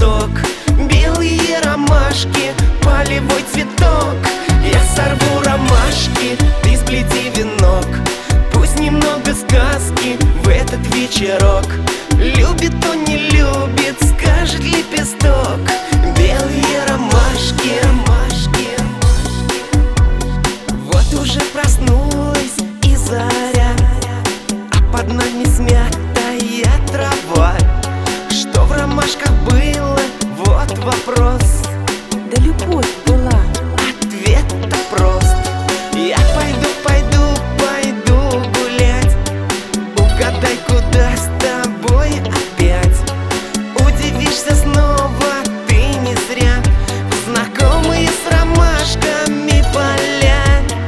лепесток, белые ромашки, полевой цветок. Я сорву ромашки, ты сплети венок. Пусть немного сказки в этот вечерок. Любит он, не любит, скажет лепесток. Белые ромашки, ромашки. Вот уже проснулась и заря, а под нами смятая трава. Что в ромашках было? Вот вопрос. Да любовь была. Ответ-то прост. Я пойду гулять. Угадай, куда с тобой опять. Удивишься снова, ты не зря. Знакомые с ромашками поля.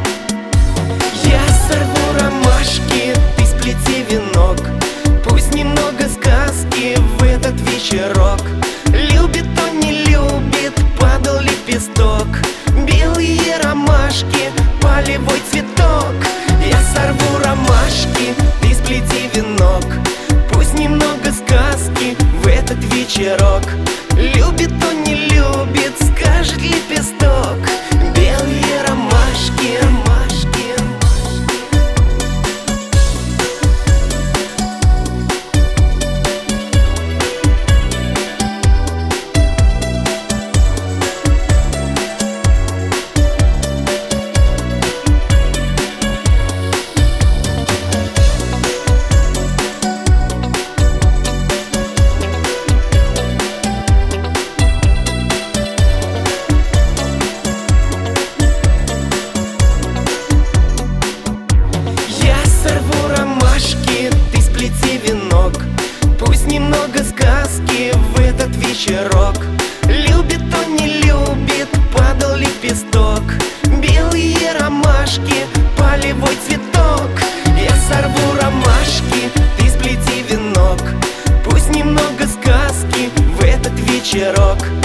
Я сорву ромашки, ты сплети венок. Пусть немного сказки в этот вечерок. Любит он, не любит, падал лепесток. Белые ромашки, полевой цветок. Я сорву ромашки, ты сплети венок. Пусть немного сказки в этот вечерок. Любит он, не любит, скажет лепесток. Белые ромашки, ромашки. Ты сплети венок. Пусть немного сказки в этот вечерок. Любит он, не любит, падал лепесток. Белые ромашки, полевой цветок. Я сорву ромашки, ты сплети венок. Пусть немного сказки в этот вечерок.